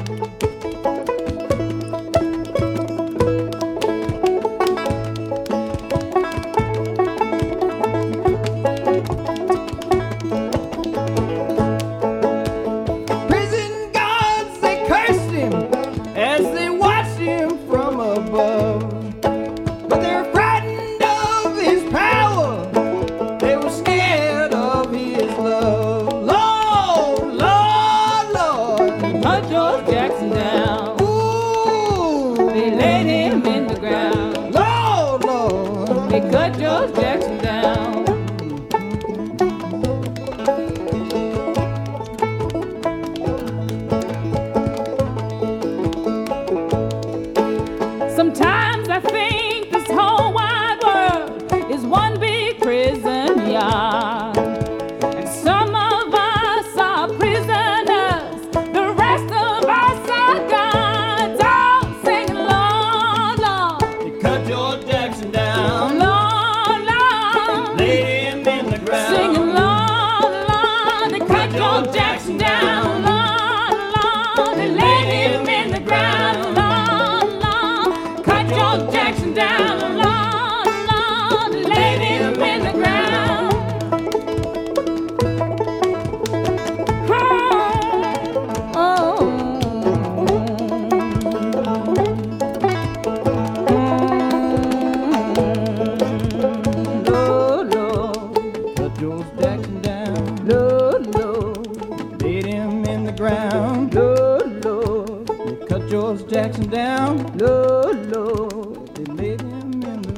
Prison guards, they cursed him as they watched him from above. But they're frightened of his power. They were scared of his love. Lord, Lord, Lord. Cut George Jackson down. Ooh, They laid him in the ground. Lord, Lord. They cut George Jackson down. Sometimes I think this whole wide world is one big prison yard. And some of us are prisoners, the rest of us are gods. Oh, sing Lord, Lord, They cut George Jackson down. Lord, Lord. Laid him in the ground. Singing Lord, Lord, they cut George Jackson down. Lord, Lord, they laid him in the ground. Lord, Lord, cut George Jackson down. Lord, Lord, they laid him in the ground. Oh, Lord, Lord. Cut George Jackson down. Lord, Lord, Laid him in the ground. Lord, Lord, They cut George Jackson down. Lord, Lord. They laid him in the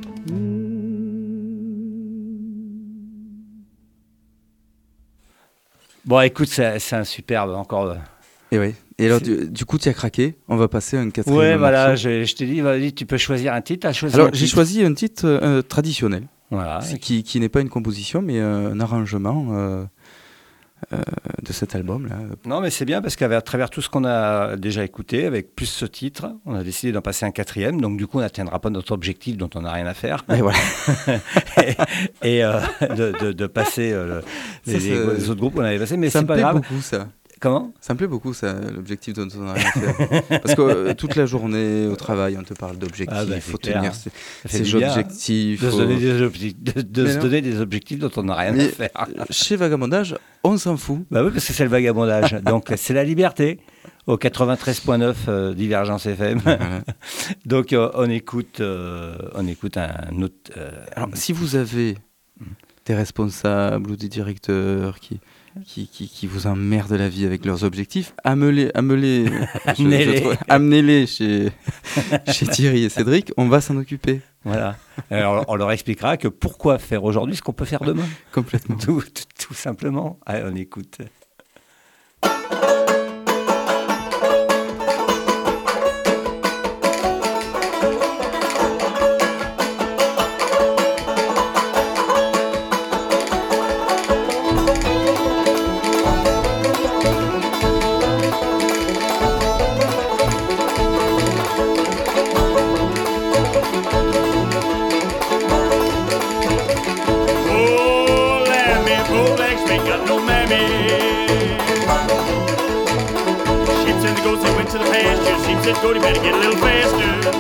Bon, écoute, c'est c'est un superbe encore. Et oui. Et alors, C'est- du, du coup, tu as craqué. On va passer à un quatrième Ouais, voilà, morceau. je, je t'ai dit, vas-y, tu peux choisir un titre. T'as choisi Alors, un j'ai titre. choisi un titre euh, traditionnel, Voilà. c'est qui, qui n'est pas une composition, mais euh, un arrangement euh, euh, de cet album-là. Non, mais c'est bien parce qu'à travers tout ce qu'on a déjà écouté, avec plus ce titre, on a décidé d'en passer un quatrième. Donc, du coup, on n'atteindra pas notre objectif dont on n'a rien à faire. Et voilà. et et, euh, de, de, de passer euh, le- Ça, les, c'est- les autres groupes qu'on avait passés. Mais Ça c'est me pas plaît grave. beaucoup, ça. Comment Ça me plaît beaucoup, ça, l'objectif dont on n'a rien à faire. Parce que euh, toute la journée au travail, on te parle d'objectifs, Ah bah, il c'est faut clair, tenir hein. ces, Ça fait ces du bien, hein, objectifs. de se faut- donner des objectifs, de, de Mais se non. donner des objectifs dont on n'a rien Mais- à faire. Chez Vagabondage, on s'en fout. Bah oui, parce que c'est le vagabondage. Donc, c'est la liberté. Au quatre-vingt-treize point neuf euh, Divergence F M. Voilà. Donc, euh, on, écoute, euh, on écoute un autre. euh, Alors, si vous avez des responsables ou des directeurs qui, qui, qui, qui vous emmerdent la vie avec leurs objectifs, amenez-les, amenez-les, je- je Amenez-les. trouve- amenez-les chez, chez Thierry et Cédric, on va s'en occuper Voilà. Alors, on leur expliquera que pourquoi faire aujourd'hui ce qu'on peut faire demain. complètement. Tout, tout, tout simplement. Allez, on écoute. Oh, Lammy, Rolex ain't got no mammy. Sheep said the goats they went to the pasture. Sheep said, Goaty, better get a little faster.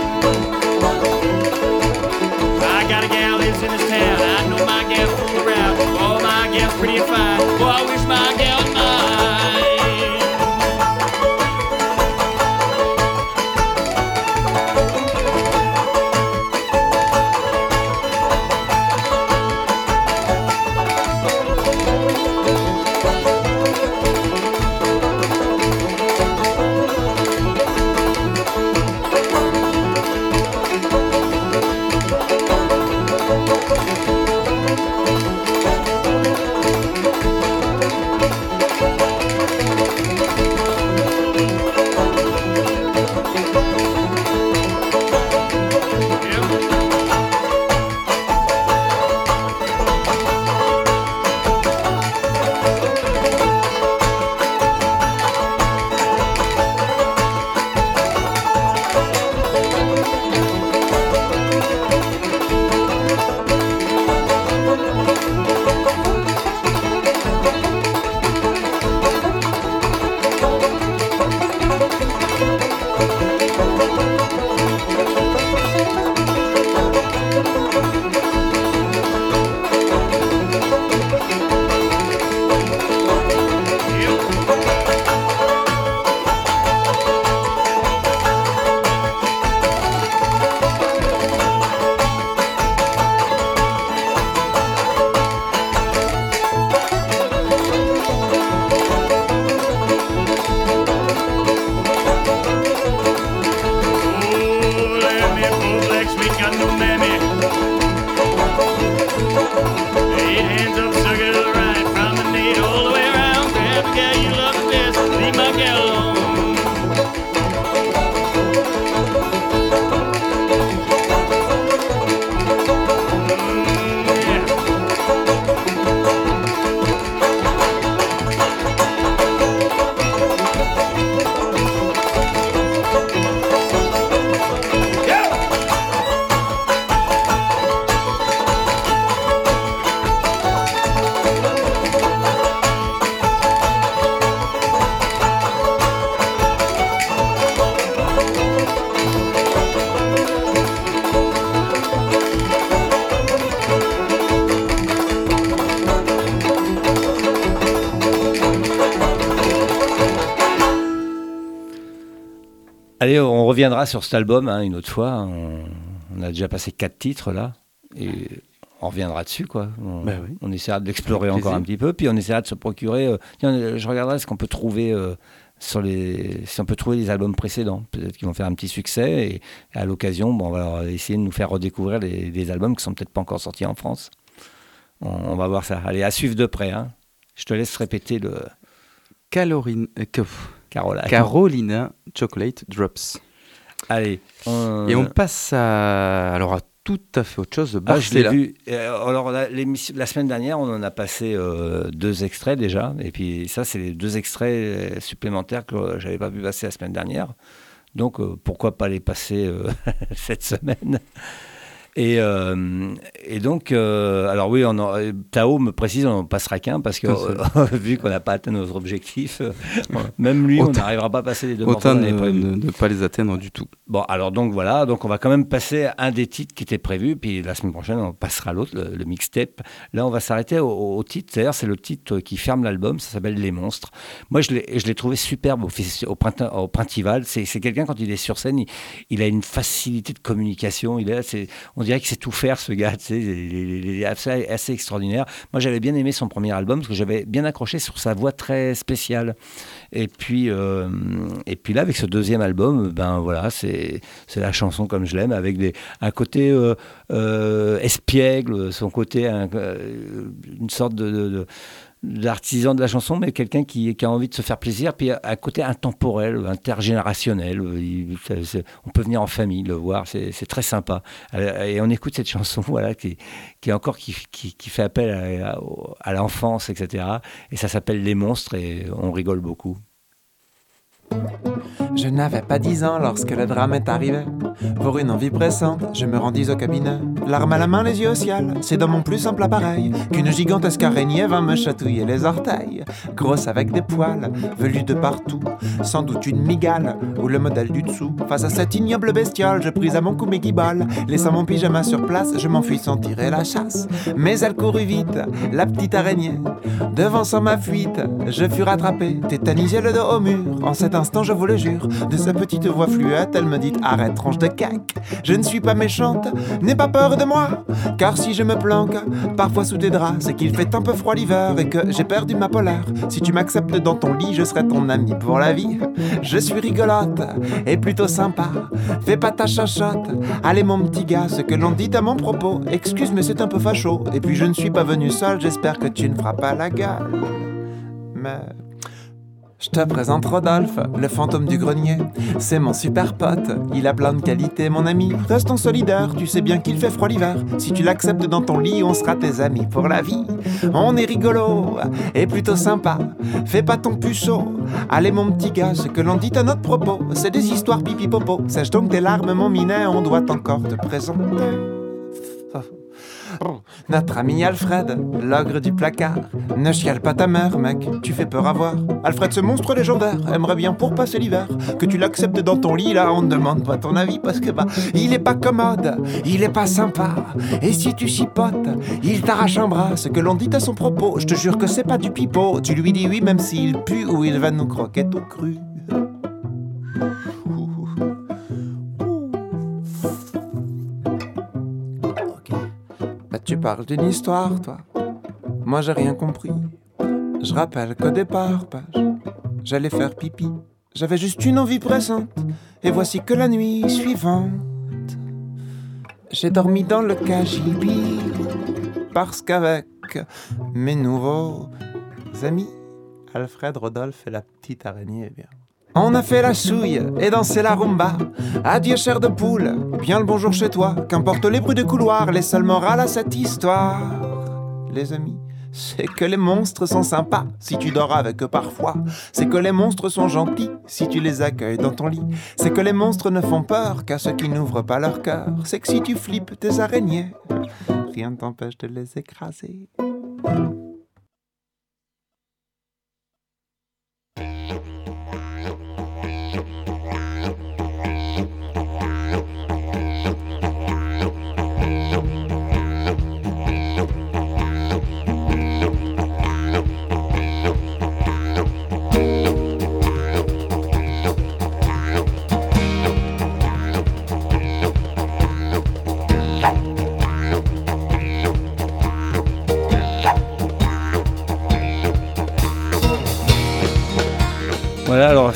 I got a gal lives in this town. I know my gal fool around. Oh, my gal's pretty and fine. Oh, I wish my gal was mine. Allez, on reviendra sur cet album hein, une autre fois. On, on a déjà passé quatre titres là. Et on reviendra dessus, quoi. On, bah oui. on essaiera de l'explorer encore un petit peu. Puis on essaiera de se procurer... Euh, tiens, je regarderai ce qu'on peut trouver... Euh, sur les, si on peut trouver les albums précédents, peut-être qu'ils vont faire un petit succès et, et à l'occasion, bon, on va essayer de nous faire redécouvrir les, les albums qui sont peut-être pas encore sortis en France. On, on va voir ça. Allez, à suivre de près. Hein. Je te laisse répéter le... Calorine, euh, que- Carola. Carolina Chocolate Drops. Allez. On... Et on passe à, alors à tout à fait autre chose. Ah, je l'ai Barcella. vu. Euh, Alors, la, l'émission- la semaine dernière, on en a passé euh, deux extraits déjà. Et puis, ça, c'est les deux extraits euh, supplémentaires que euh, j'avais pas pu passer la semaine dernière. Donc, euh, pourquoi pas les passer euh, cette semaine et, euh, et donc, euh, alors oui, on en- Tao me précise, on n'en passera qu'un parce que, euh, vu qu'on n'a pas atteint notre objectif, euh, même lui, on Autant- n'arrivera pas à passer les deux morceaux Autant qu'on ne, avait prévus. ne- ne pas les atteindre du tout. Bon, alors donc voilà, donc on va quand même passer un des titres qui était prévu, puis la semaine prochaine on passera à l'autre, le, le mixtape. Là, on va s'arrêter au, au titre, c'est-à-dire c'est le titre qui ferme l'album, ça s'appelle Les Monstres. Moi, je l'ai, je l'ai trouvé superbe au, festi- au, printemps, au Printival. C'est, c'est quelqu'un, quand il est sur scène, il, il a une facilité de communication. Il est, c'est, on dirait qu'il sait tout faire, ce gars. Tu sais, il, il- il est assez, assez extraordinaire. Moi, j'avais bien aimé son premier album parce que j'avais bien accroché sur sa voix très spéciale. Et puis, euh, et puis là, avec ce deuxième album, ben voilà, c'est, c'est la chanson comme je l'aime, avec des, un côté euh, euh, espiègle, son côté, un- euh, une sorte de, de- de- d'artisan de la chanson, mais quelqu'un qui, qui a envie de se faire plaisir, puis un côté intemporel, intergénérationnel. Il- c'est- c'est- on peut venir en famille le voir, c'est, c'est très sympa. Et on écoute cette chanson, voilà, qui, qui est encore qui, qui, qui fait appel à, à- à l'enfance, et cetera. Et ça s'appelle Les Monstres, et on rigole beaucoup. Je n'avais pas dix ans lorsque le drame est arrivé. Pour une envie pressante, je me rendis au cabinet. L'arme à la main, les yeux au ciel, c'est dans mon plus simple appareil qu'une gigantesque araignée vint me chatouiller les orteils. Grosse avec des poils, velus de partout, sans doute une migale ou le modèle du dessous. Face à cette ignoble bestiole, je pris à mon cou mes guiboles. Laissant mon pyjama sur place, je m'enfuis sans tirer la chasse. Mais elle courut vite, la petite araignée. Devançant ma fuite, je fus rattrapé, tétanisé le dos au mur. En cet instant, je vous le jure, de sa petite voix fluette, elle me dit « Arrête, tranche de cac, je ne suis pas méchante, n'aie pas peur de moi. Car si je me planque, parfois sous tes draps, c'est qu'il fait un peu froid l'hiver et que j'ai perdu ma polaire. Si tu m'acceptes dans ton lit, je serai ton ami pour la vie. Je suis rigolote et plutôt sympa, fais pas ta chachotte. Allez mon petit gars, ce que l'on dit à mon propos, excuse mais c'est un peu facho. Et puis je ne suis pas venu seul, j'espère que tu ne feras pas la gueule. Mais... je te présente Rodolphe, le fantôme du grenier. C'est mon super pote, il a plein de qualités, mon ami. Restons solidaires, tu sais bien qu'il fait froid l'hiver. Si tu l'acceptes dans ton lit, on sera tes amis pour la vie. On est rigolo et plutôt sympa, fais pas ton puceau. Allez mon petit gars, ce que l'on dit à notre propos, c'est des histoires pipi popo. Sache donc tes larmes, mon minet, on doit encore te présenter notre ami Alfred, l'ogre du placard. Ne chiale pas ta mère, mec, tu fais peur à voir. Alfred, ce monstre légendaire, aimerait bien pour passer l'hiver que tu l'acceptes dans ton lit, là on ne demande pas ton avis parce que bah, il est pas commode, il est pas sympa. Et si tu chipotes, il t'arrache un bras, ce que l'on dit à son propos. Je te jure que c'est pas du pipeau, tu lui dis oui même s'il pue ou il va nous croquer tout cru. Tu parles d'une histoire, toi. Moi, j'ai rien compris. Je rappelle qu'au départ, page, j'allais faire pipi. J'avais juste une envie pressante. Et voici que la nuit suivante, j'ai dormi dans le cagibi. Parce qu'avec mes nouveaux amis, Alfred, Rodolphe et la petite araignée, eh bien, on a fait la souille et dansé la rumba. Adieu chair de poule, bien le bonjour chez toi. Qu'importe les bruits de couloir, les seuls morales à cette histoire, les amis, c'est que les monstres sont sympas si tu dors avec eux parfois. C'est que les monstres sont gentils si tu les accueilles dans ton lit. C'est que les monstres ne font peur qu'à ceux qui n'ouvrent pas leur cœur. C'est que si tu flippes tes araignées, rien ne t'empêche de les écraser.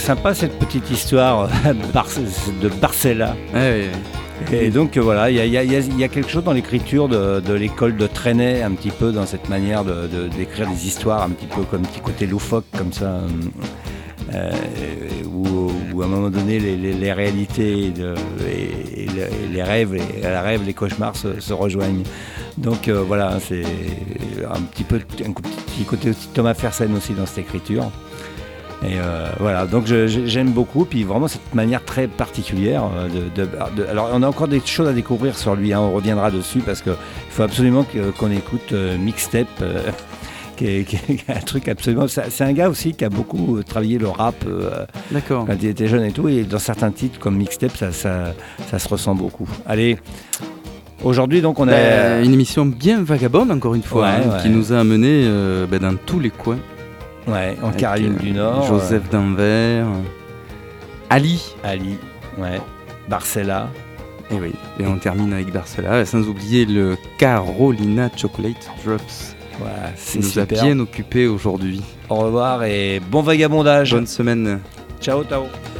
sympa cette petite histoire Bar- de Barcella. Ouais, ouais, ouais. Et donc euh, voilà, il y a, il y a- il y a- il y a quelque chose dans l'écriture de, de l'école de Trenet, un petit peu dans cette manière de, de- d'écrire des histoires, un petit peu comme un petit côté loufoque comme ça, euh, où, où à un moment donné les, les- les réalités de- et, et le- et les rêves, et, les rêves, les cauchemars se, se rejoignent. Donc euh, voilà, c'est un petit peu un petit côté aussi Thomas Fersen aussi dans cette écriture. Et euh, voilà, donc je- je- j'aime beaucoup, puis vraiment cette manière très particulière euh, de, de- de- alors on a encore des choses à découvrir sur lui, hein, on reviendra dessus parce qu'il faut absolument que- qu'on écoute euh, Mixtape, euh, qui, est, qui est un truc absolument... C'est c'est un gars aussi qui a beaucoup travaillé le rap euh, D'accord. quand il était jeune et tout, et dans certains titres comme Mixtape, ça, ça, ça se ressent beaucoup. Allez, aujourd'hui donc on a... Bah, une émission bien vagabonde, encore une fois, Ouais, hein, ouais. qui nous a amenés euh, bah, dans tous les coins. Ouais, en Avec, Caroline euh, du Nord. Joseph d'Anvers, euh, Ali. euh, Ali, ouais, Barcella. Et oui, et on termine avec Barcella, sans oublier le Carolina Chocolate Drops, Voilà, qui c'est nous super. a bien occupés aujourd'hui. Au revoir et bon vagabondage. Bonne semaine. Ciao, ciao.